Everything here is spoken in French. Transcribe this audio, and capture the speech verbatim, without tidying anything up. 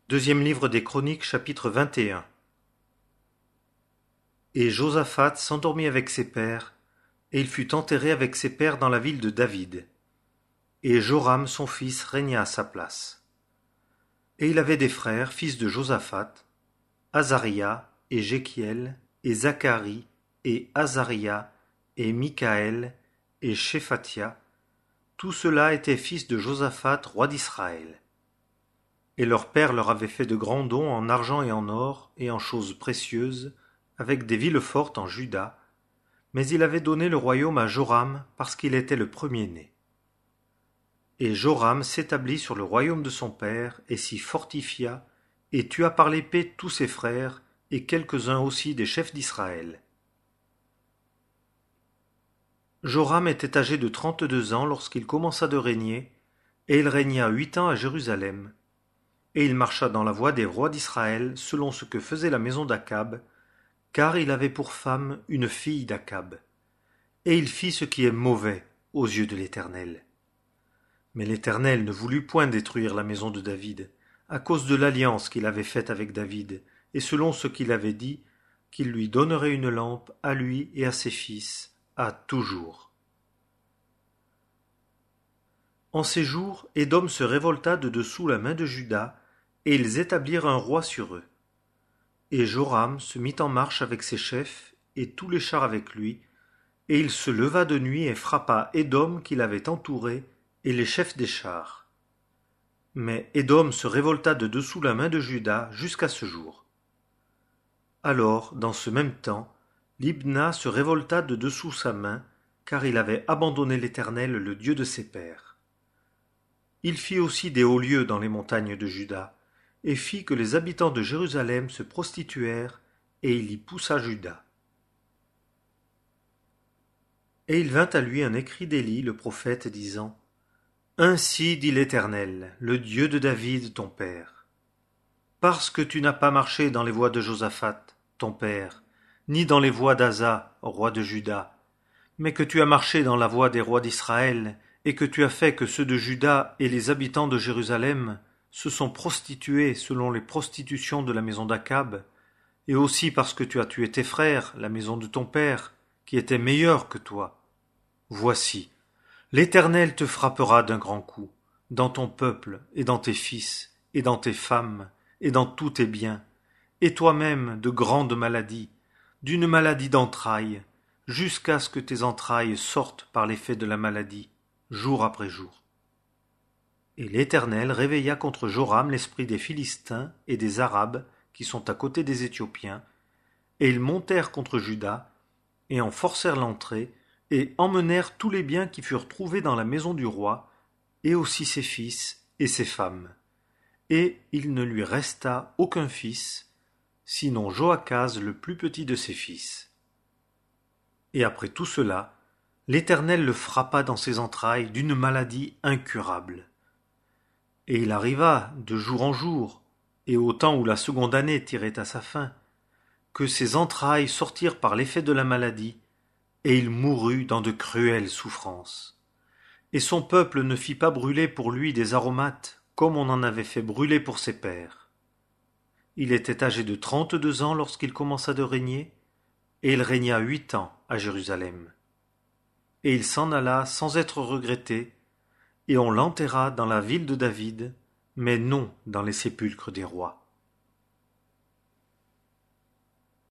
Deuxième livre des Chroniques, chapitre vingt et un. Et Josaphat s'endormit avec ses pères, et il fut enterré avec ses pères dans la ville de David. Et Joram son fils régna à sa place. Et il avait des frères, fils de Josaphat, Azaria, et Jéchiel, et Zacharie, et Azaria, et Michaël, et Shéphatia. Tout cela étaient fils de Josaphat, roi d'Israël. Et leur père leur avait fait de grands dons en argent et en or, et en choses précieuses, avec des villes fortes en Juda, mais il avait donné le royaume à Joram parce qu'il était le premier-né. Et Joram s'établit sur le royaume de son père, et s'y fortifia, et tua par l'épée tous ses frères, et quelques-uns aussi des chefs d'Israël. Joram était âgé de trente-deux ans lorsqu'il commença de régner, et il régna huit ans à Jérusalem. Et il marcha dans la voie des rois d'Israël, selon ce que faisait la maison d'Akab, car il avait pour femme une fille d'Akab. Et il fit ce qui est mauvais aux yeux de l'Éternel. Mais l'Éternel ne voulut point détruire la maison de David, à cause de l'alliance qu'il avait faite avec David, et selon ce qu'il avait dit, qu'il lui donnerait une lampe à lui et à ses fils, à toujours. En ces jours, Édom se révolta de dessous la main de Juda, et ils établirent un roi sur eux. Et Joram se mit en marche avec ses chefs, et tous les chars avec lui, et il se leva de nuit et frappa Édom qui l'avait entouré, et les chefs des chars. Mais Édom se révolta de dessous la main de Juda jusqu'à ce jour. Alors, dans ce même temps, Libna se révolta de dessous sa main, car il avait abandonné l'Éternel, le Dieu de ses pères. Il fit aussi des hauts lieux dans les montagnes de Juda, et fit que les habitants de Jérusalem se prostituèrent, et il y poussa Juda. Et il vint à lui un écrit d'Élie le prophète, disant: Ainsi dit l'Éternel, le Dieu de David ton père. Parce que tu n'as pas marché dans les voies de Josaphat, ton père, ni dans les voies d'Asa, roi de Juda, mais que tu as marché dans la voie des rois d'Israël, et que tu as fait que ceux de Juda et les habitants de Jérusalem se sont prostitués selon les prostitutions de la maison d'Akab, et aussi parce que tu as tué tes frères, la maison de ton père, qui était meilleure que toi. Voici, l'Éternel te frappera d'un grand coup, dans ton peuple, et dans tes fils, et dans tes femmes, et dans tous tes biens, et toi-même de grandes maladies, d'une maladie d'entrailles, jusqu'à ce que tes entrailles sortent par l'effet de la maladie, jour après jour. Et l'Éternel réveilla contre Joram l'esprit des Philistins et des Arabes qui sont à côté des Éthiopiens, et ils montèrent contre Juda, et en forcèrent l'entrée, et emmenèrent tous les biens qui furent trouvés dans la maison du roi, et aussi ses fils et ses femmes. Et il ne lui resta aucun fils, sinon Joachaz le plus petit de ses fils. Et après tout cela, l'Éternel le frappa dans ses entrailles d'une maladie incurable. Et il arriva, de jour en jour, et au temps où la seconde année tirait à sa fin, que ses entrailles sortirent par l'effet de la maladie, et il mourut dans de cruelles souffrances. Et son peuple ne fit pas brûler pour lui des aromates, comme on en avait fait brûler pour ses pères. Il était âgé de trente-deux ans lorsqu'il commença de régner, et il régna huit ans à Jérusalem. Et il s'en alla sans être regretté, et on l'enterra dans la ville de David, mais non dans les sépulcres des rois.